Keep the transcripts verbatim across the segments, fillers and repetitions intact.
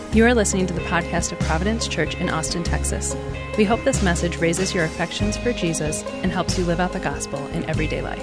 You are listening to the podcast of Providence Church in Austin, Texas. We hope this message raises your affections for Jesus and helps you live out the gospel in everyday life.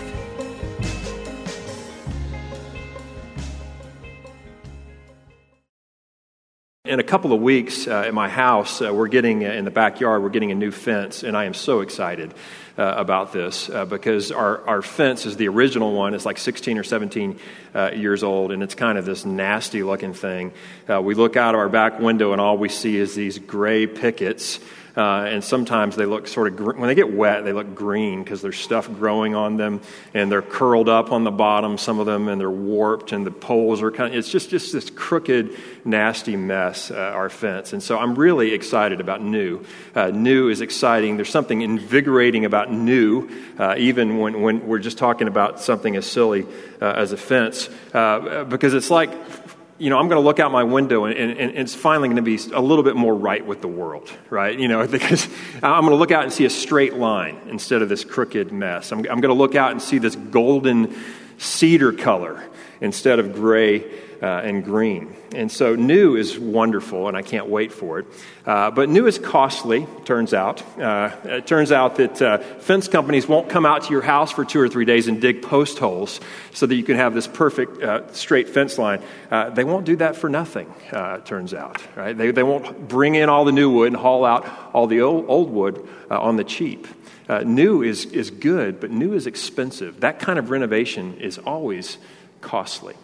In a couple of weeks uh, at my house, uh, we're getting, uh, in the backyard, we're getting a new fence, and I am so excited uh, about this uh, because our, our fence is the original one. It's like sixteen or seventeen uh, years old, and it's kind of this nasty-looking thing. Uh, we look out of our back window, and all we see is these gray pickets. Uh, and sometimes they look sort of, gr- when they get wet, they look green because there's stuff growing on them, and they're curled up on the bottom, some of them, and they're warped, and the poles are kind of, it's just, just this crooked, nasty mess, uh, our fence. And so I'm really excited about new. Uh, new is exciting. There's something invigorating about new, uh, even when, when we're just talking about something as silly uh, as a fence, uh, because it's like, you know, I'm going to look out my window and, and, and it's finally going to be a little bit more right with the world, right? You know, because I'm going to look out and see a straight line instead of this crooked mess. I'm, I'm going to look out and see this golden cedar color instead of gray uh, and green. And so new is wonderful, and I can't wait for it. Uh, but new is costly, turns out. Uh, it turns out that uh, fence companies won't come out to your house for two or three days and dig post holes so that you can have this perfect uh, straight fence line. Uh, they won't do that for nothing, uh, it turns out. Right? They, they won't bring in all the new wood and haul out all the old, old wood uh, on the cheap. Uh, new is, is good, but new is expensive. That kind of renovation is always costly.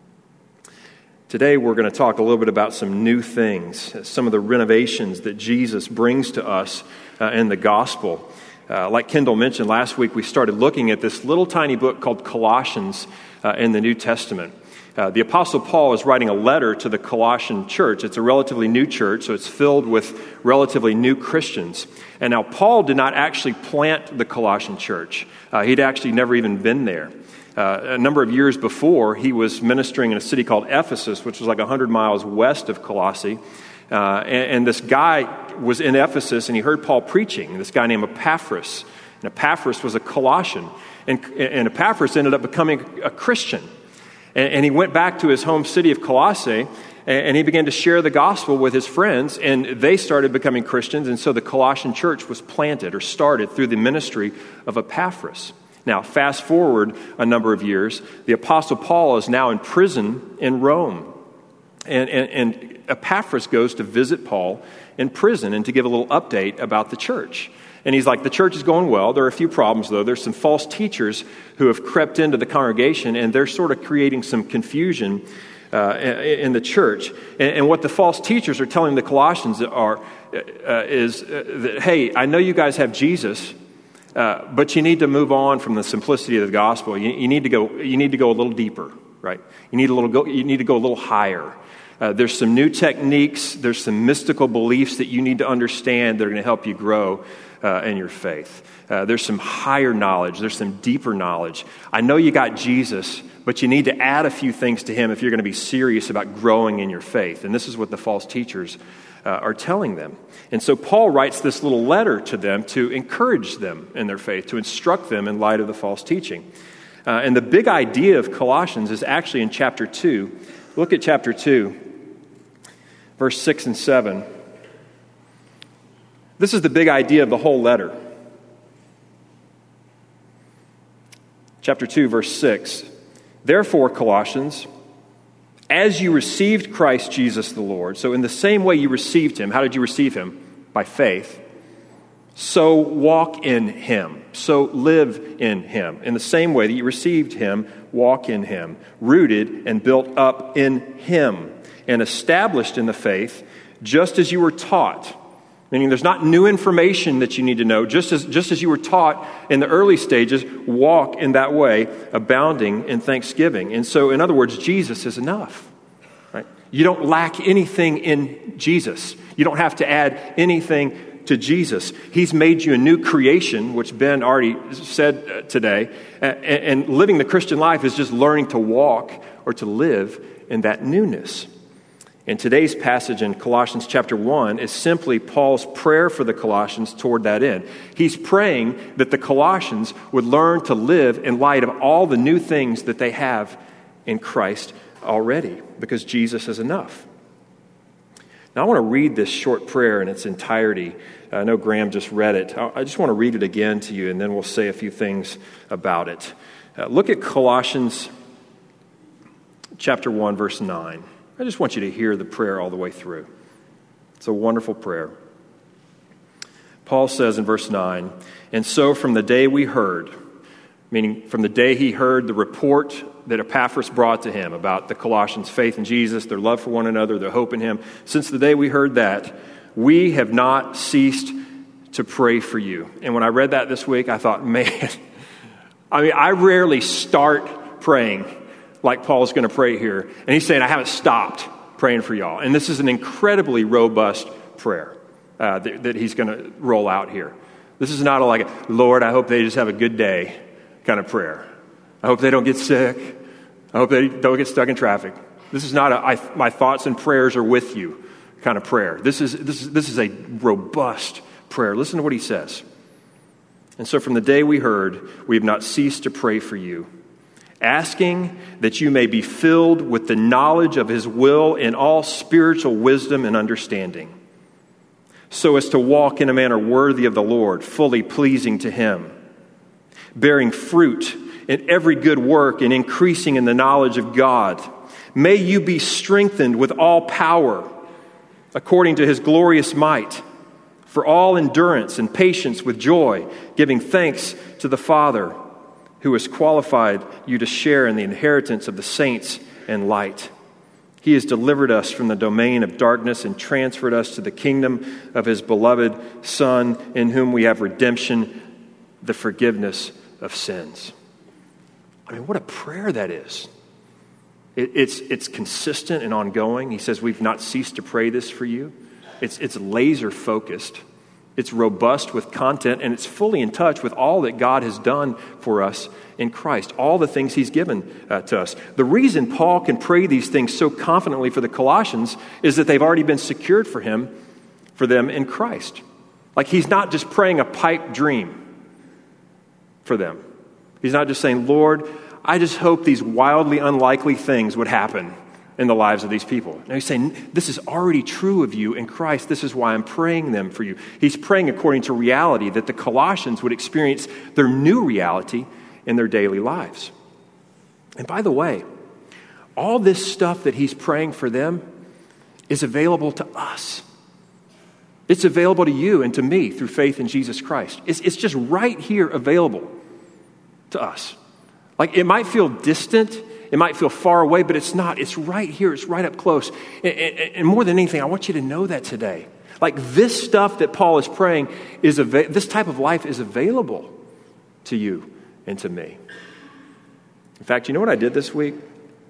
Today, we're going to talk a little bit about some new things, some of the renovations that Jesus brings to us uh, in the gospel. Uh, like Kendall mentioned last week, we started looking at this little tiny book called Colossians uh, in the New Testament. Uh, the Apostle Paul is writing a letter to the Colossian church. It's a relatively new church, so it's filled with relatively new Christians. And now, Paul did not actually plant the Colossian church. Uh, he'd actually never even been there. Uh, a number of years before, he was ministering in a city called Ephesus, which was like one hundred miles west of Colossae. Uh, and, and this guy was in Ephesus, and he heard Paul preaching, this guy named Epaphras. And Epaphras was a Colossian. And, and Epaphras ended up becoming a Christian. And, and he went back to his home city of Colossae, and, and he began to share the gospel with his friends, and they started becoming Christians. And so the Colossian church was planted or started through the ministry of Epaphras. Now, fast forward a number of years, the Apostle Paul is now in prison in Rome. And, and, and Epaphras goes to visit Paul in prison and to give a little update about the church. And he's like, the church is going well. There are a few problems, though. There's some false teachers who have crept into the congregation, and they're sort of creating some confusion uh, in the church. And, and what the false teachers are telling the Colossians are uh, is uh, that, hey, I know you guys have Jesus, Uh, but you need to move on from the simplicity of the gospel. You, you need to go. You need to go a little deeper, right? You need a little. Go, you need to go a little higher. Uh, there's some new techniques. There's some mystical beliefs that you need to understand that are going to help you grow uh, in your faith. Uh, there's some higher knowledge. There's some deeper knowledge. I know you got Jesus, but you need to add a few things to him if you're going to be serious about growing in your faith. And this is what the false teachers Uh, are telling them. And so Paul writes this little letter to them to encourage them in their faith, to instruct them in light of the false teaching. Uh, and the big idea of Colossians is actually in chapter two. Look at chapter two, verse six and seven. This is the big idea of the whole letter. Chapter two, verse six. Therefore, Colossians, as you received Christ Jesus the Lord, so in the same way you received him, how did you receive him? By faith. So walk in him. So live in him. In the same way that you received him, walk in him. Rooted and built up in him. And established in the faith, just as you were taught. Meaning there's not new information that you need to know. Just as, just as you were taught in the early stages, walk in that way, abounding in thanksgiving. And so, in other words, Jesus is enough. Right? You don't lack anything in Jesus. You don't have to add anything to Jesus. He's made you a new creation, which Ben already said today. And living the Christian life is just learning to walk or to live in that newness. And today's passage in Colossians chapter one is simply Paul's prayer for the Colossians toward that end. He's praying that the Colossians would learn to live in light of all the new things that they have in Christ already, because Jesus is enough. Now, I want to read this short prayer in its entirety. I know Graham just read it. I just want to read it again to you, and then we'll say a few things about it. Uh, look at Colossians chapter one, verse nine. I just want you to hear the prayer all the way through. It's a wonderful prayer. Paul says in verse nine, "And so from the day we heard," meaning from the day he heard the report that Epaphras brought to him about the Colossians' faith in Jesus, their love for one another, their hope in him, since the day we heard that, we have not ceased to pray for you. And when I read that this week, I thought, man, I mean, I rarely start praying like Paul's going to pray here. And he's saying, I haven't stopped praying for y'all. And this is an incredibly robust prayer uh, that, that he's going to roll out here. This is not a, like, a, Lord, I hope they just have a good day kind of prayer. I hope they don't get sick. I hope they don't get stuck in traffic. This is not a, I, my thoughts and prayers are with you kind of prayer. This is, this is, this is a robust prayer. Listen to what he says. "And so from the day we heard, we have not ceased to pray for you, asking that you may be filled with the knowledge of his will in all spiritual wisdom and understanding, so as to walk in a manner worthy of the Lord, fully pleasing to him, bearing fruit in every good work and increasing in the knowledge of God. May you be strengthened with all power according to his glorious might, for all endurance and patience with joy, giving thanks to the Father who has qualified you to share in the inheritance of the saints in light. He has delivered us from the domain of darkness and transferred us to the kingdom of his beloved Son, in whom we have redemption, the forgiveness of sins." I mean, what a prayer that is. It, it's, it's consistent and ongoing. He says, we've not ceased to pray this for you. It's, it's laser focused. It's robust with content, and it's fully in touch with all that God has done for us in Christ, all the things he's given uh, to us. The reason Paul can pray these things so confidently for the Colossians is that they've already been secured for him, for them in Christ. Like, he's not just praying a pipe dream for them. He's not just saying, Lord, I just hope these wildly unlikely things would happen in the lives of these people. Now he's saying, this is already true of you in Christ. This is why I'm praying them for you. He's praying according to reality, that the Colossians would experience their new reality in their daily lives. And by the way, all this stuff that he's praying for them is available to us. It's available to you and to me through faith in Jesus Christ. It's, it's just right here available to us. Like, it might feel distant, it might feel far away, but it's not. It's right here. It's right up close. And, and, and more than anything, I want you to know that today. Like, this stuff that Paul is praying, is ava- this type of life is available to you and to me. In fact, you know what I did this week?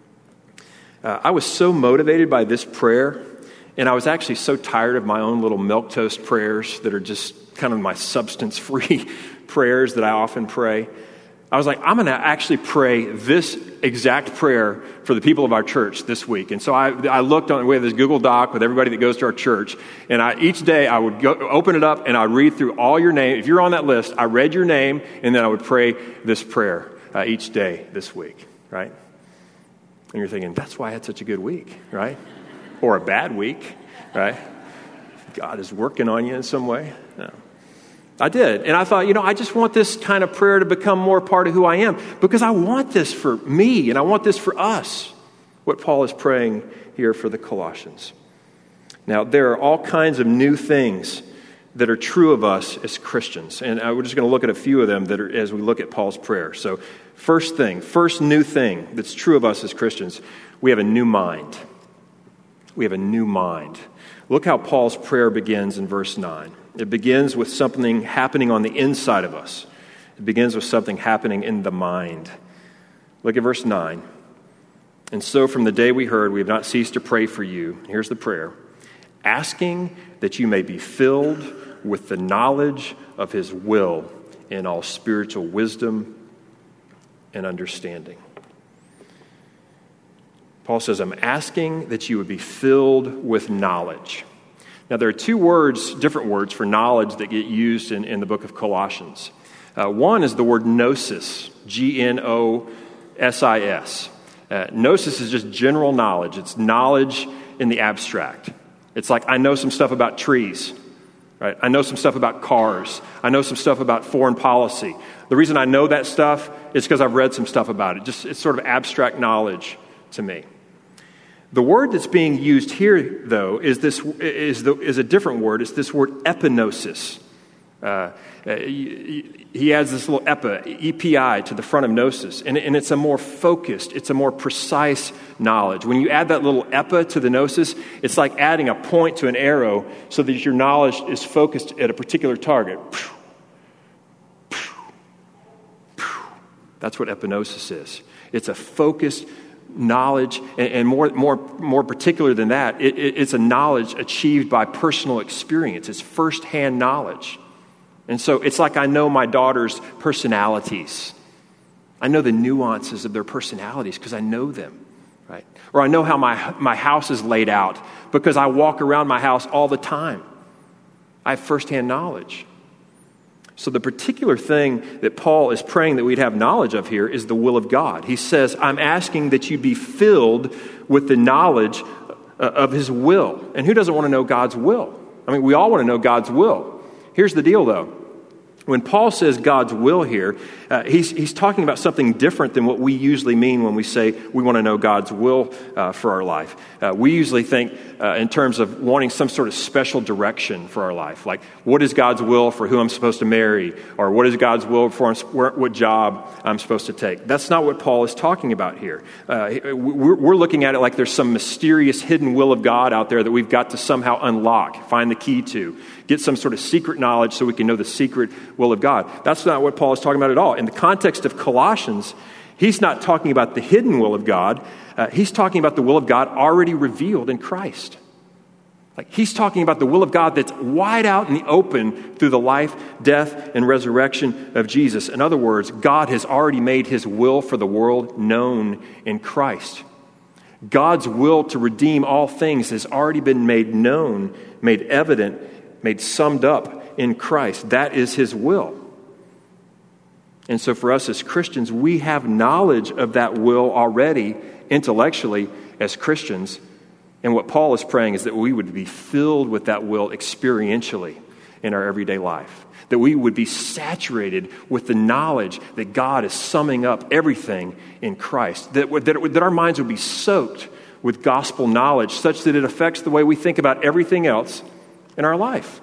Uh, I was so motivated by this prayer, and I was actually so tired of my own little milquetoast prayers that are just kind of my substance-free prayers that I often pray. I was like, I'm going to actually pray this exact prayer for the people of our church this week. And so I, I looked on, we have this Google Doc with everybody that goes to our church. And I, each day I would go, open it up and I read through all your name. If you're on that list, I read your name and then I would pray this prayer uh, each day this week, right? And you're thinking, that's why I had such a good week, right? Or a bad week, right? God is working on you in some way. No. I did. And I thought, you know, I just want this kind of prayer to become more part of who I am, because I want this for me and I want this for us, what Paul is praying here for the Colossians. Now, there are all kinds of new things that are true of us as Christians. And we're just going to look at a few of them that are, as we look at Paul's prayer. So first thing, first new thing that's true of us as Christians, we have a new mind. We have a new mind. Look how Paul's prayer begins in verse nine. It begins with something happening on the inside of us. It begins with something happening in the mind. Look at verse nine. And so from the day we heard, we have not ceased to pray for you. Here's the prayer. Asking that you may be filled with the knowledge of his will in all spiritual wisdom and understanding. Paul says, I'm asking that you would be filled with knowledge. Now, there are two words, different words for knowledge that get used in, in the book of Colossians. Uh, one is the word gnosis, G N O S I S. Uh, gnosis is just general knowledge. It's knowledge in the abstract. It's like I know some stuff about trees, right? I know some stuff about cars. I know some stuff about foreign policy. The reason I know that stuff is because I've read some stuff about it. Just it's sort of abstract knowledge to me. The word that's being used here, though, is this is the is a different word. It's this word epignosis. Uh, he adds this little epi, E P I, to the front of gnosis, and, and it's a more focused, it's a more precise knowledge. When you add that little epi to the gnosis, it's like adding a point to an arrow so that your knowledge is focused at a particular target. That's what epignosis is. It's a focused knowledge, and, and more, more, more particular than that, it, it, it's a knowledge achieved by personal experience. It's firsthand knowledge. And so it's like I know my daughter's personalities. I know the nuances of their personalities because I know them, right? Or I know how my, my house is laid out because I walk around my house all the time. I have firsthand knowledge. So the particular thing that Paul is praying that we'd have knowledge of here is the will of God. He says, I'm asking that you be filled with the knowledge of his will. And who doesn't want to know God's will? I mean, we all want to know God's will. Here's the deal, though. When Paul says God's will here, uh, he's, he's talking about something different than what we usually mean when we say we want to know God's will uh, for our life. Uh, we usually think uh, in terms of wanting some sort of special direction for our life. Like, what is God's will for who I'm supposed to marry? Or what is God's will for what job I'm supposed to take? That's not what Paul is talking about here. Uh, we're, we're looking at it like there's some mysterious hidden will of God out there that we've got to somehow unlock, find the key to. Get some sort of secret knowledge so we can know the secret will of God. That's not what Paul is talking about at all. In the context of Colossians, he's not talking about the hidden will of God. Uh, he's talking about the will of God already revealed in Christ. Like he's talking about the will of God that's wide out in the open through the life, death, and resurrection of Jesus. In other words, God has already made his will for the world known in Christ. God's will to redeem all things has already been made known, made evident, made summed up in Christ. That is his will. And so for us as Christians, we have knowledge of that will already intellectually as Christians. And what Paul is praying is that we would be filled with that will experientially in our everyday life. That we would be saturated with the knowledge that God is summing up everything in Christ. That, that, that our minds would be soaked with gospel knowledge such that it affects the way we think about everything else in our life.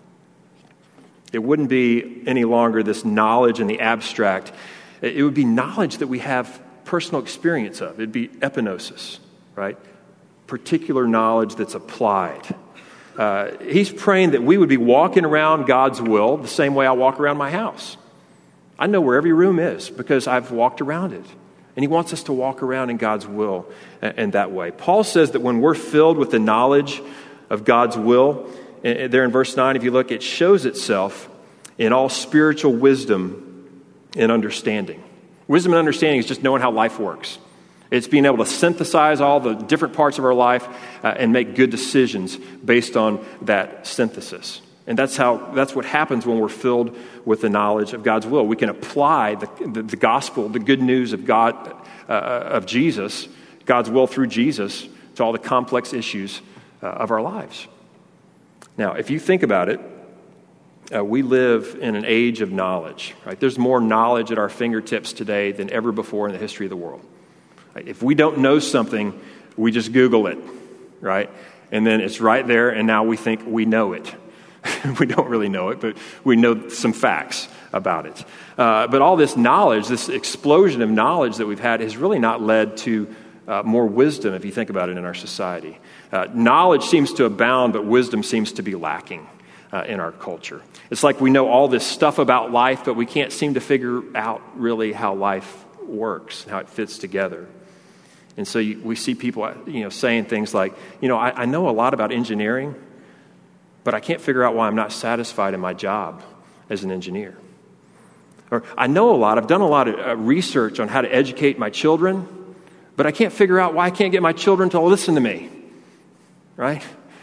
It wouldn't be any longer this knowledge in the abstract. It would be knowledge that we have personal experience of. It'd be epignosis, right? Particular knowledge that's applied. Uh, he's praying that we would be walking around God's will the same way I walk around my house. I know where every room is because I've walked around it. And he wants us to walk around in God's will in that way. Paul says that when we're filled with the knowledge of God's will, there in verse nine, if you look, it shows itself in all spiritual wisdom and understanding. Wisdom and understanding is just knowing how life works. It's being able to synthesize all the different parts of our life uh, and make good decisions based on that synthesis. And that's how that's what happens when we're filled with the knowledge of God's will. We can apply the, the, the gospel, the good news of God, uh, of Jesus, God's will through Jesus, to all the complex issues uh, of our lives. Now, if you think about it, uh, we live in an age of knowledge, right? There's more knowledge at our fingertips today than ever before in the history of the world. Right? If we don't know something, we just Google it, right? And then it's right there, and now we think we know it. We don't really know it, but we know some facts about it. Uh, but all this knowledge, this explosion of knowledge that we've had has really not led to uh, more wisdom, if you think about it, in our society. Uh, knowledge seems to abound, but wisdom seems to be lacking uh, in our culture. It's like we know all this stuff about life, but we can't seem to figure out really how life works, how it fits together. And so you, we see people, you know, saying things like, you know, I, I know a lot about engineering, but I can't figure out why I'm not satisfied in my job as an engineer. Or I know a lot, I've done a lot of uh, research on how to educate my children, but I can't figure out why I can't get my children to listen to me. Right?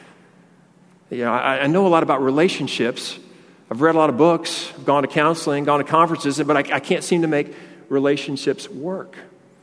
You know, I, I know a lot about relationships. I've read a lot of books, I've gone to counseling, gone to conferences, but I, I can't seem to make relationships work.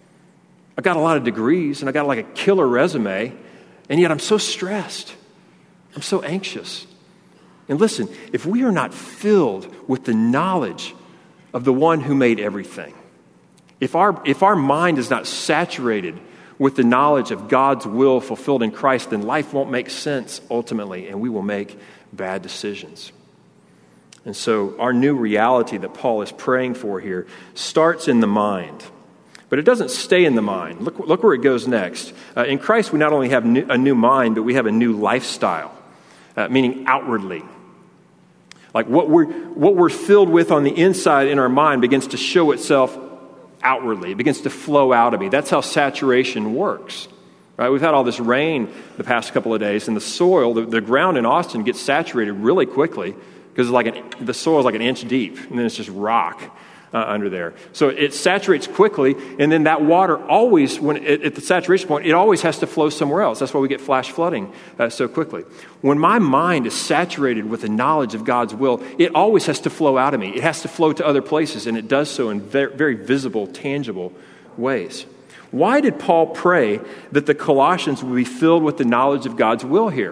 I've got a lot of degrees, and I got like a killer resume, and yet I'm so stressed. I'm so anxious. And listen, if we are not filled with the knowledge of the one who made everything, if our, if our mind is not saturated with the knowledge of God's will fulfilled in Christ, then life won't make sense ultimately, and we will make bad decisions. And so our new reality that Paul is praying for here starts in the mind. But it doesn't stay in the mind. Look, look where it goes next. Uh, in Christ, we not only have new, a new mind, but we have a new lifestyle, uh, meaning outwardly. Like what we're, what we're filled with on the inside in our mind begins to show itself outwardly. It begins to flow out of me. That's how saturation works. Right? We've had all this rain the past couple of days, and the soil, the, the ground in Austin gets saturated really quickly because like an, the soil is like an inch deep, and then it's just rock uh, under there. So it saturates quickly, and then that water always, when it, at the saturation point, it always has to flow somewhere else. That's why we get flash flooding uh, so quickly. When my mind is saturated with the knowledge of God's will, it always has to flow out of me. It has to flow to other places, and it does so in very, very visible, tangible ways. Why did Paul pray that the Colossians would be filled with the knowledge of God's will here?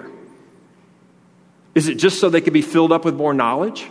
Is it just so they could be filled up with more knowledge?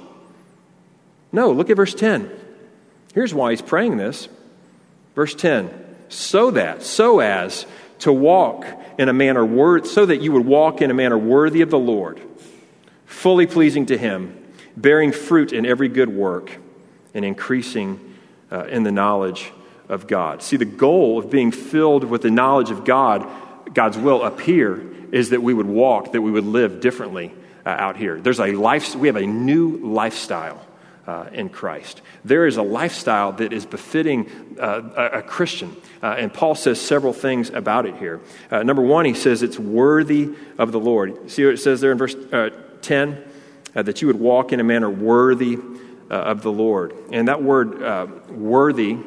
No, look at verse ten. Here's why he's praying this. Verse ten, so that, so as to walk in a manner worthy, so that you would walk in a manner worthy of the Lord, fully pleasing to him, bearing fruit in every good work, and increasing uh, in the knowledge of God. See, the goal of being filled with the knowledge of God, God's will up here, is that we would walk, that we would live differently uh, out here. There's a life, we have a new lifestyle uh, in Christ. There is a lifestyle that is befitting uh, a, a Christian. Uh, and Paul says several things about it here. Uh, number one, he says it's worthy of the Lord. See what it says there in verse uh, ten? Uh, that you would walk in a manner worthy uh, of the Lord. And that word uh, worthy,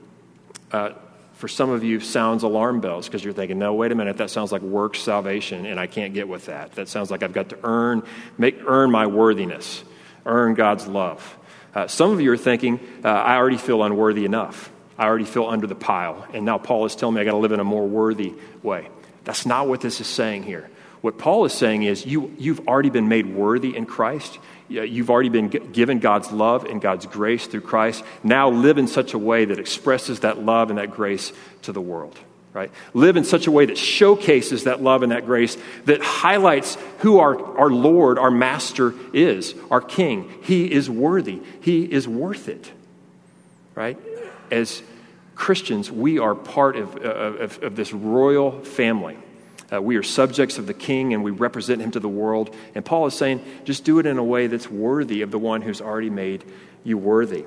uh, for some of you, sounds alarm bells because you're thinking, no, wait a minute, that sounds like works salvation, and I can't get with that. That sounds like I've got to earn, make earn my worthiness, earn God's love. Uh, some of you are thinking, uh, I already feel unworthy enough. I already feel under the pile, and now Paul is telling me I got to live in a more worthy way. That's not what this is saying here. What Paul is saying is you, you've already been made worthy in Christ. You've already been given God's love and God's grace through Christ. Now live in such a way that expresses that love and that grace to the world, right? Live in such a way that showcases that love and that grace, that highlights who our, our Lord, our Master is, our King. He is worthy. He is worth it, right? As Christians, we are part of, of, of this royal family. Uh, we are subjects of the King, and we represent him to the world. And Paul is saying, just do it in a way that's worthy of the one who's already made you worthy.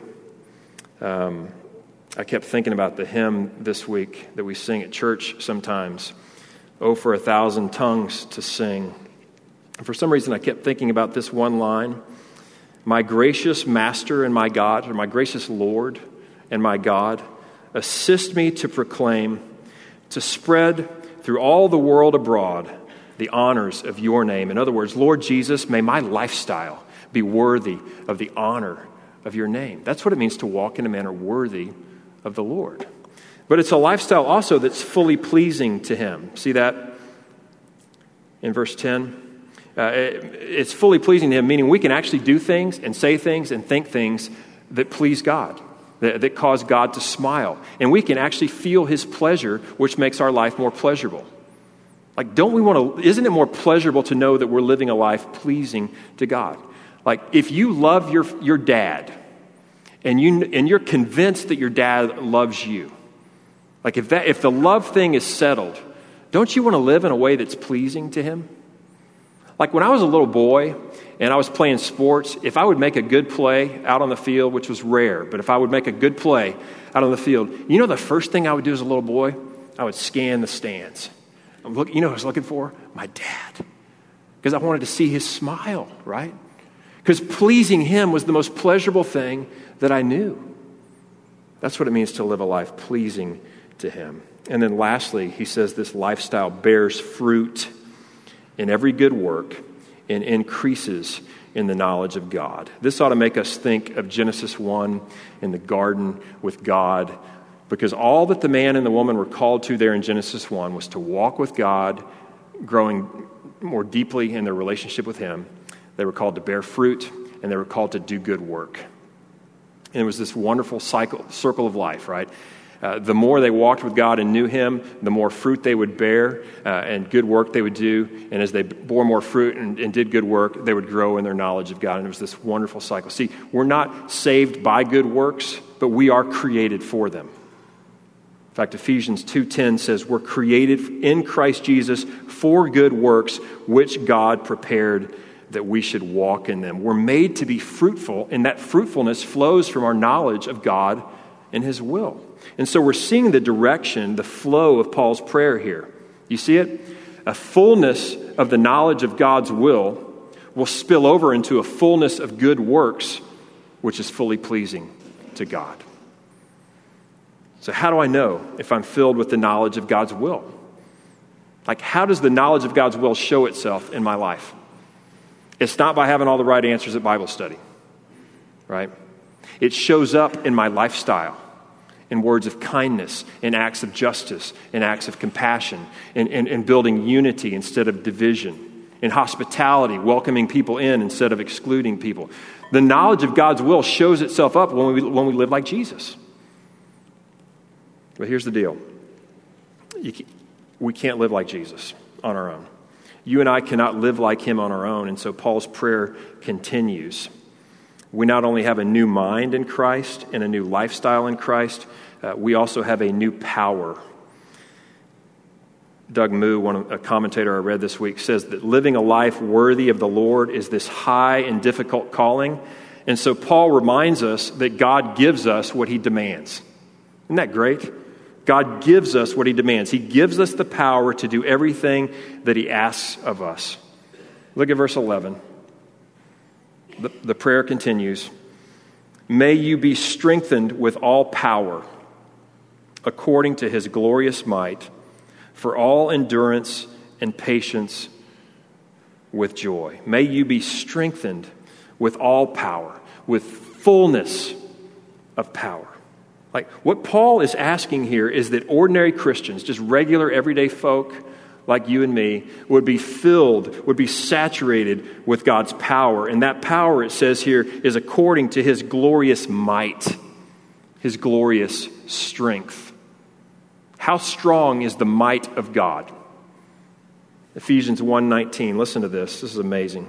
Um, I kept thinking about the hymn this week that we sing at church sometimes. Oh, for a thousand tongues to sing. And for some reason, I kept thinking about this one line. My gracious Master and my God, or my gracious Lord and my God, assist me to proclaim, to spread through all the world abroad, the honors of your name. In other words, Lord Jesus, may my lifestyle be worthy of the honor of your name. That's what it means to walk in a manner worthy of the Lord. But it's a lifestyle also that's fully pleasing to him. See that in verse ten? Uh, it, it's fully pleasing to him, meaning we can actually do things and say things and think things that please God. That, that cause God to smile. And we can actually feel his pleasure, which makes our life more pleasurable. Like, don't we want to, isn't it more pleasurable to know that we're living a life pleasing to God? Like, if you love your, your dad, and, you, and you're convinced that your dad loves you, like if that if the love thing is settled, don't you want to live in a way that's pleasing to him? Like when I was a little boy and I was playing sports, if I would make a good play out on the field, which was rare, but if I would make a good play out on the field, you know the first thing I would do as a little boy? I would scan the stands. I'm look, you know what I was looking for? My dad. Because I wanted to see his smile, right? Because pleasing him was the most pleasurable thing that I knew. That's what it means to live a life pleasing to him. And then lastly, he says this lifestyle bears fruit in every good work and increases in the knowledge of God. This ought to make us think of Genesis one in the garden with God, because all that the man and the woman were called to there in Genesis one was to walk with God, growing more deeply in their relationship with him, they were called to bear fruit, and they were called to do good work. And it was this wonderful cycle, circle of life, right? Uh, the more they walked with God and knew him, the more fruit they would bear uh, and good work they would do. And as they bore more fruit and, and did good work, they would grow in their knowledge of God. And it was this wonderful cycle. See, we're not saved by good works, but we are created for them. In fact, Ephesians two ten says we're created in Christ Jesus for good works, which God prepared that we should walk in them. We're made to be fruitful, and that fruitfulness flows from our knowledge of God and his will. And so we're seeing the direction, the flow of Paul's prayer here. You see it? A fullness of the knowledge of God's will will spill over into a fullness of good works, which is fully pleasing to God. So how do I know if I'm filled with the knowledge of God's will? Like, how does the knowledge of God's will show itself in my life? It's not by having all the right answers at Bible study, right? It shows up in my lifestyle, in words of kindness, in acts of justice, in acts of compassion, in, in, in building unity instead of division, in hospitality, welcoming people in instead of excluding people. The knowledge of God's will shows itself up when we, when we live like Jesus. But here's the deal. You can, we can't live like Jesus on our own. You and I cannot live like him on our own, and so Paul's prayer continues. We not only have a new mind in Christ and a new lifestyle in Christ, uh, we also have a new power. Doug Moo, one a commentator I read this week, says that living a life worthy of the Lord is this high and difficult calling. And so Paul reminds us that God gives us what he demands. Isn't that great? God gives us what he demands. He gives us the power to do everything that he asks of us. Look at verse eleven. The, the prayer continues. May you be strengthened with all power according to his glorious might for all endurance and patience with joy. May you be strengthened with all power, with fullness of power. Like, what Paul is asking here is that ordinary Christians, just regular everyday folk like you and me, would be filled, would be saturated with God's power. And that power, it says here, is according to his glorious might, his glorious strength. How strong is the might of God? Ephesians one nineteen, listen to this. This is amazing.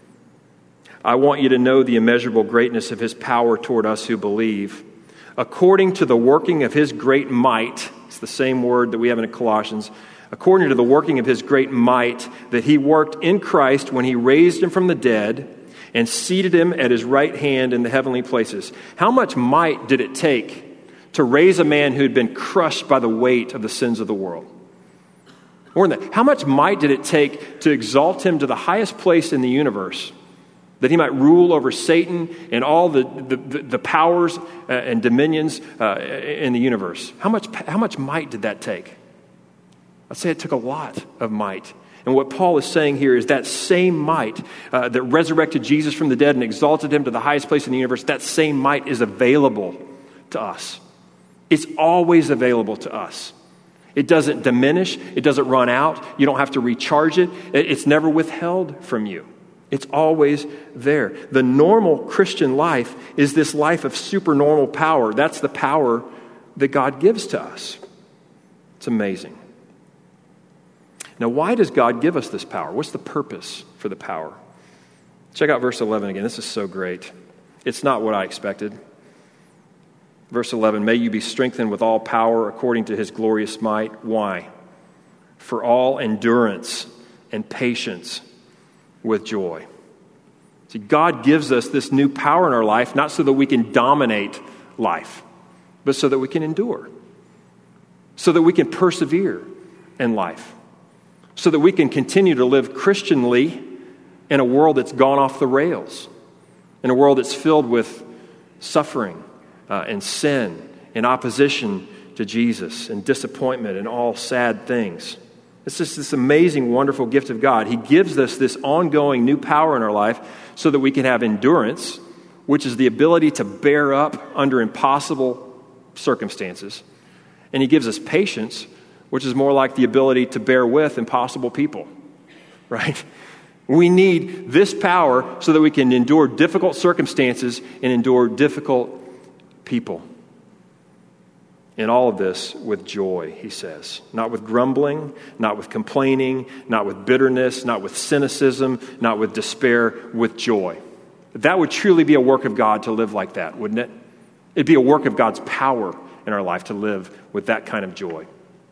I want you to know the immeasurable greatness of his power toward us who believe. According to the working of his great might, it's the same word that we have in Colossians, according to the working of his great might that he worked in Christ when he raised him from the dead and seated him at his right hand in the heavenly places. How much might did it take to raise a man who had been crushed by the weight of the sins of the world? More than that, how much might did it take to exalt him to the highest place in the universe, that he might rule over Satan and all the, the, the powers uh, and dominions uh, in the universe? How much, how much might did that take? I'd say it took a lot of might. And what Paul is saying here is that same might uh, that resurrected Jesus from the dead and exalted him to the highest place in the universe, that same might is available to us. It's always available to us. It doesn't diminish. It doesn't run out. You don't have to recharge it. It's never withheld from you. It's always there. The normal Christian life is this life of supernormal power. That's the power that God gives to us. It's amazing. Now, why does God give us this power? What's the purpose for the power? Check out verse eleven again. This is so great. It's not what I expected. Verse eleven, may you be strengthened with all power according to his glorious might. Why? For all endurance and patience with joy. See, God gives us this new power in our life, not so that we can dominate life, but so that we can endure, so that we can persevere in life, so that we can continue to live Christianly in a world that's gone off the rails, in a world that's filled with suffering uh, and sin and opposition to Jesus and disappointment and all sad things. It's just this amazing, wonderful gift of God. He gives us this ongoing new power in our life so that we can have endurance, which is the ability to bear up under impossible circumstances. And he gives us patience, which is more like the ability to bear with impossible people. right? We need this power so that we can endure difficult circumstances and endure difficult people. In all of this with joy, he says. Not with grumbling, not with complaining, not with bitterness, not with cynicism, not with despair, with joy. That would truly be a work of God to live like that, wouldn't it? It'd be a work of God's power in our life to live with that kind of joy.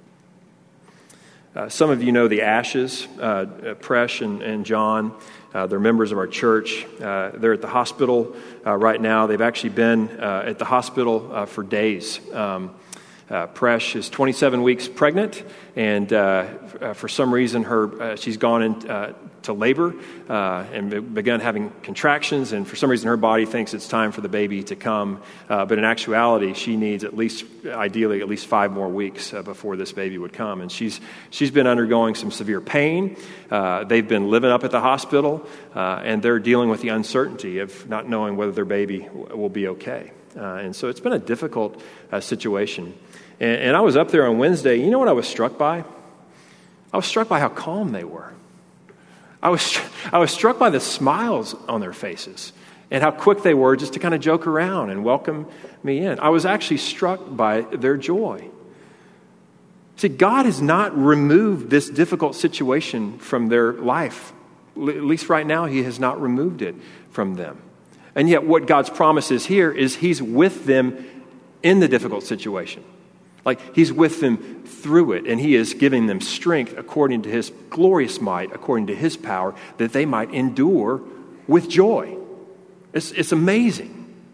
Uh, some of you know the Ashes, uh, Presh and, and John. Uh, they're members of our church. Uh, they're at the hospital uh, right now. They've actually been uh, at the hospital uh, for days. Um, Uh, Presh is twenty-seven weeks pregnant, and uh, uh, for some reason, her uh, she's gone into uh, labor uh, and be- begun having contractions, and for some reason, her body thinks it's time for the baby to come. Uh, but in actuality, she needs at least, ideally, at least five more weeks uh, before this baby would come. And she's she's been undergoing some severe pain. Uh, they've been living up at the hospital, uh, and they're dealing with the uncertainty of not knowing whether their baby w- will be okay. Uh, and so it's been a difficult uh, situation. And, and I was up there on Wednesday. You know what I was struck by? I was struck by how calm they were. I was I was struck by the smiles on their faces and how quick they were just to kind of joke around and welcome me in. I was actually struck by their joy. See, God has not removed this difficult situation from their life. At least right now, he has not removed it from them. And yet what God's promise is here is he's with them in the difficult situation. Like he's with them through it, and he is giving them strength according to his glorious might, according to his power, that they might endure with joy. It's, it's amazing.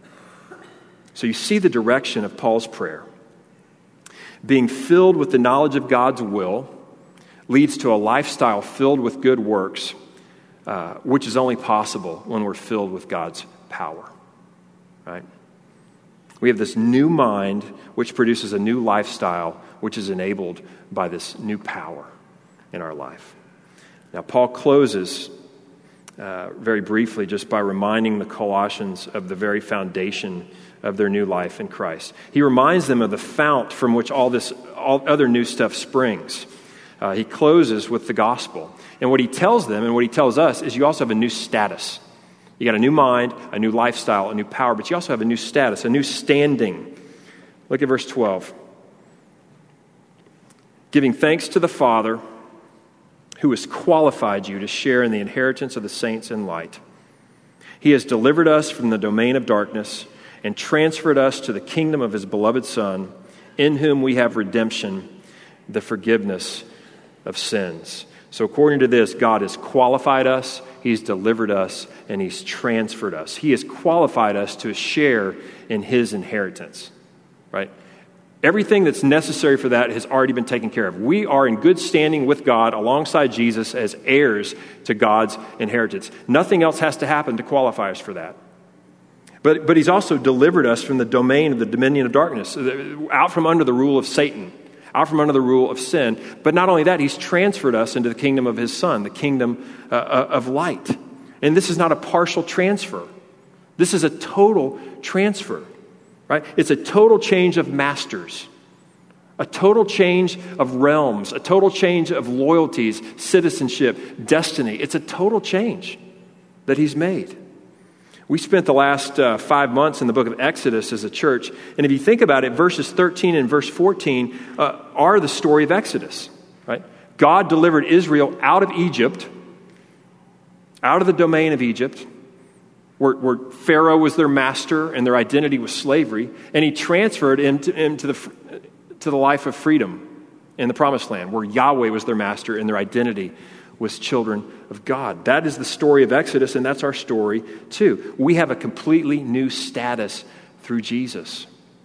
So you see the direction of Paul's prayer. Being filled with the knowledge of God's will leads to a lifestyle filled with good works, uh, which is only possible when we're filled with God's power, right? We have this new mind, which produces a new lifestyle, which is enabled by this new power in our life. Now, Paul closes uh, very briefly just by reminding the Colossians of the very foundation of their new life in Christ. He reminds them of the fount from which all this, all other new stuff springs. Uh, he closes with the gospel. And what he tells them and what he tells us is you also have a new status. You got a new mind, a new lifestyle, a new power, but you also have a new status, a new standing. Look at verse twelve. Giving thanks to the Father who has qualified you to share in the inheritance of the saints in light. He has delivered us from the domain of darkness and transferred us to the kingdom of his beloved Son, in whom we have redemption, the forgiveness of sins. So according to this, God has qualified us, he's delivered us, and he's transferred us. He has qualified us to share in his inheritance, right? Everything that's necessary for that has already been taken care of. We are in good standing with God alongside Jesus as heirs to God's inheritance. Nothing else has to happen to qualify us for that. But, but he's also delivered us from the domain of the dominion of darkness, out from under the rule of Satan, out from under the rule of sin. But not only that, he's transferred us into the kingdom of his Son, the kingdom uh, of light. And this is not a partial transfer. This is a total transfer, right? It's a total change of masters, a total change of realms, a total change of loyalties, citizenship, destiny. It's a total change that he's made. We spent the last uh, five months in the book of Exodus as a church. And if you think about it, verses thirteen and verse fourteen uh, are the story of Exodus, right? God delivered Israel out of Egypt, out of the domain of Egypt, where, where Pharaoh was their master and their identity was slavery. And he transferred into, into the, to the life of freedom in the promised land, where Yahweh was their master and their identity was children of God. That is the story of Exodus, and that's our story too. We have a completely new status through Jesus.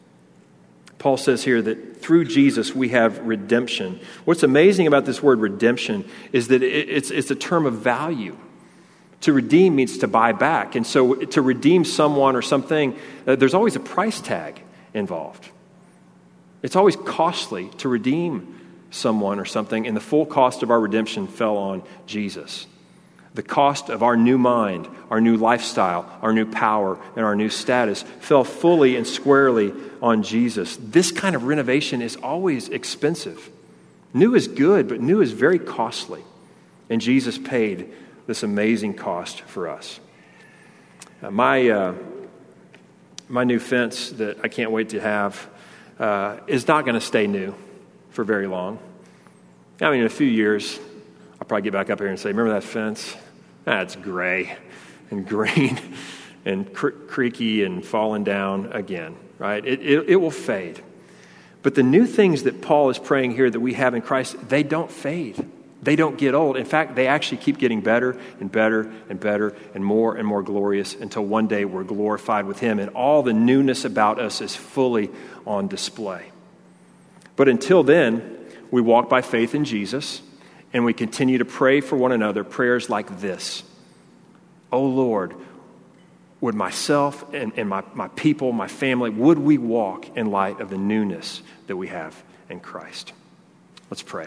Paul says here that through Jesus we have redemption. What's amazing about this word redemption is that it's, it's a term of value. To redeem means to buy back. And so to redeem someone or something, uh, there's always a price tag involved. It's always costly to redeem someone or something, and the full cost of our redemption fell on Jesus. The cost of our new mind, our new lifestyle, our new power, and our new status fell fully and squarely on Jesus. This kind of renovation is always expensive. New is good, but new is very costly. And Jesus paid this amazing cost for us. Uh, my uh, my new fence that I can't wait to have uh, is not going to stay new for very long. I mean, in a few years, I'll probably get back up here and say, remember that fence? Ah, it's gray and green and cre- creaky and falling down again, right? It, it, it will fade. But the new things that Paul is praying here that we have in Christ, they don't fade. They don't get old. In fact, they actually keep getting better and better and better and more and more glorious until one day we're glorified with him and all the newness about us is fully on display. But until then, we walk by faith in Jesus and we continue to pray for one another prayers like this. Oh Lord, would myself and, and my, my people, my family, would we walk in light of the newness that we have in Christ? Let's pray.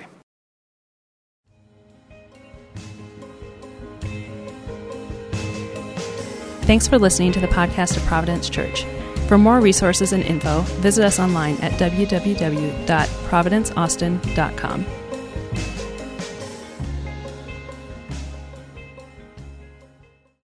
Thanks for listening to the podcast of Providence Church. For more resources and info, visit us online at w w w dot providence austin dot com.